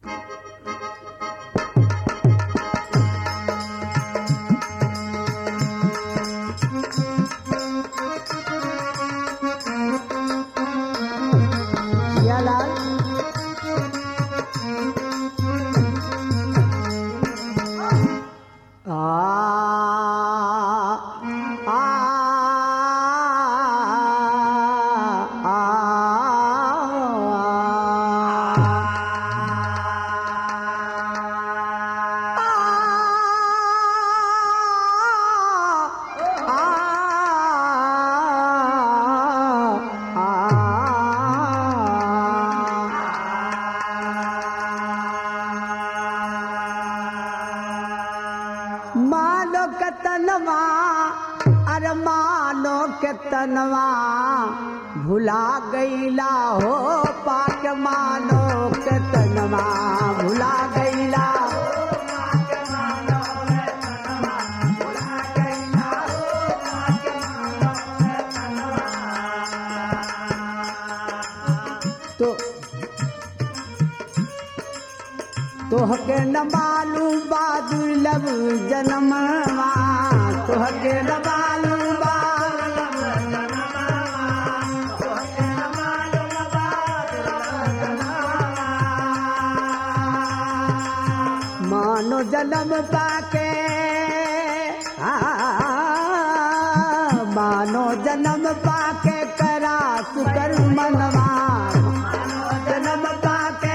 मानो के तनवा अरे मानो के तनवा भुला गईला हो पाक मानो के तनवा भुला गईला तोहके न मालूम बा दुर्लभ जनमवा तोहके न मालूम बा मानो जन्म पाके मानो जन्म पाके करा सुकर मनवा जन्म पाके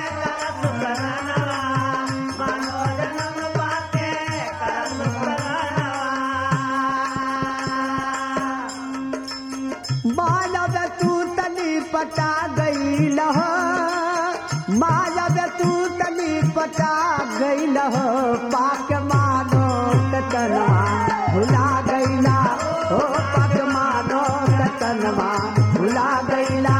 मानव तू तनी पटा गई लह मानव तू तनी पटा गई लह पाक मानो कतनवा भुला गईला हो पाक मानो कतनवा भुला गईला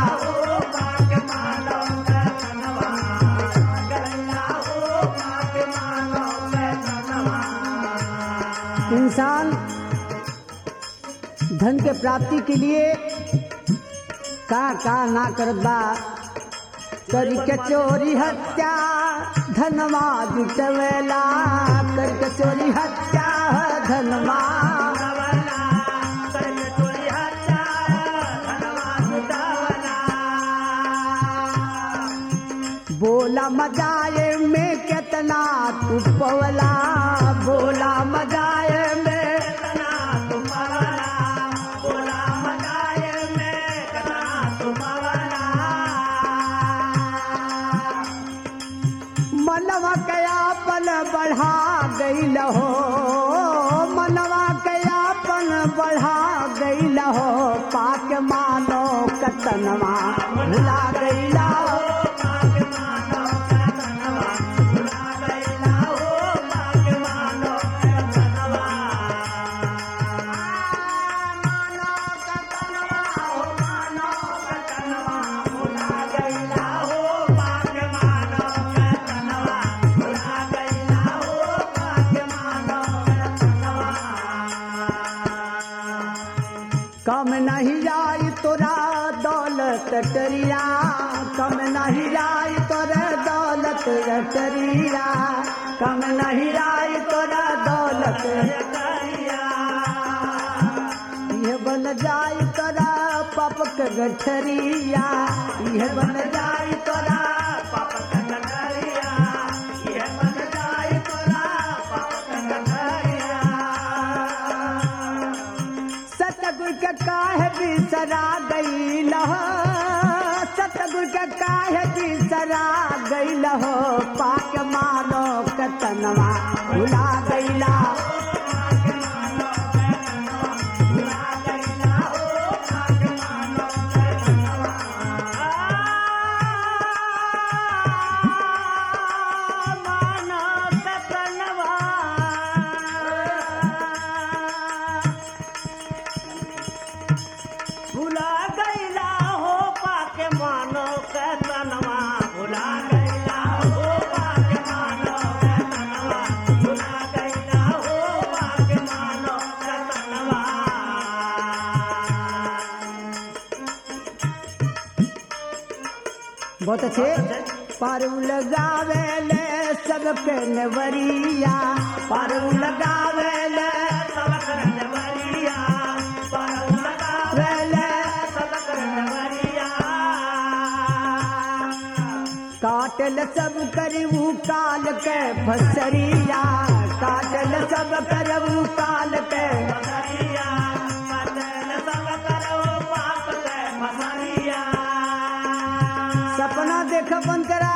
इंसान धन के प्राप्ति के लिए का ना करबा करके चोरी हत्या धनवा जुटवेला करके चोरी हत्या धनवा बोला मजाए में कितना तू पवला बोला मजाए में मनवा कयापन बढ़ा गई लहो मनवा कयापन बढ़ा गई लहो पाक मानो कतनवा भुला गई लहो कम नहीं जाई तोरा दौलत टरिया कम नहीं जाई तोरा दौलत टरिया कम नहीं जाई तोरा दौलत टरिया ये बन जाई तोरा पाप के गठरिया ये बन जाई तोरा पाप के गठरिया ये बन जाई तोरा पाप के गठरिया सतगुरु के काहे बिसरा गई लह सतगुरु के काहे बिसरा गई लह पाक मानो कतनवा भुला गईला भुला गईला हो पाक मानो कतनवा भुला गईला हो पाक मानो कतनवा भुला गईला हो पाक मानो कतनवा बहुत अच्छे पारू लगावे ले सबके नवरिया, पारू लगावे ले सबके नवरिया, पारू लगावे ले सबके नवरिया। काटल सब करऊ काल के फसरिया, काटल सब करऊ काल के फसरिया, काटल सब करऊ पाप के फसरिया। सपना देख बंकरा,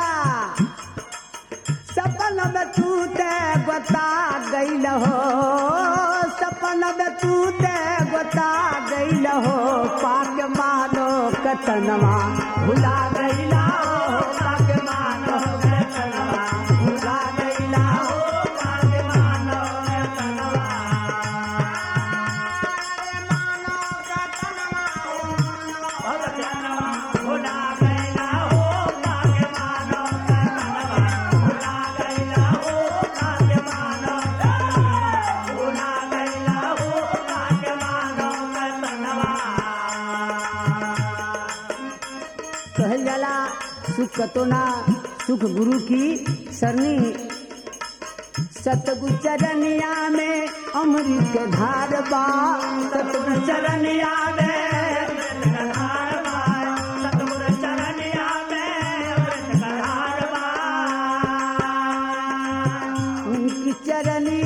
सपना में तू ते बता गईल हो, सपना में तू ते बता गईल हो, पाक मानो कतनवा भुला गईला हो, पाक मानो कतनवा भुला गईला हो, पाक मानो कतनवा। मानो कतनवा हो कतनवा भुला गईला हो, पाक मानो कतनवा भुला गईला हो, पाक मानो कतनवा भुला गईला हो, पाक मानो कतनवा। कहल जाला सुख कतोना सुख गुरु की सरनी, सतगुरु चरनिया में अमृत के धार बा, सतगुरु चरनिया में अमृत का धार बा, सतगुरु चरनिया में अमृत का धार बा। उनकी चरनी,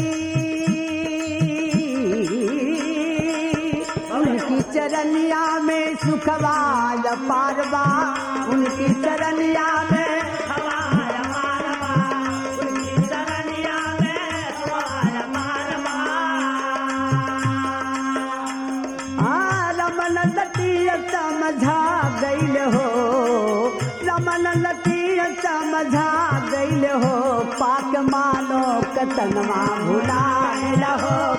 उनकी चरनिया में सुखवाल पारवा, उनकी चरनिया में हवाया पारवा, उनकी चरनिया में हवाया पारवा। रमन लतीय समझा गईल हो, रमन लतीय समझा गईल हो, पाक मानो कतनवा भुलाए हो।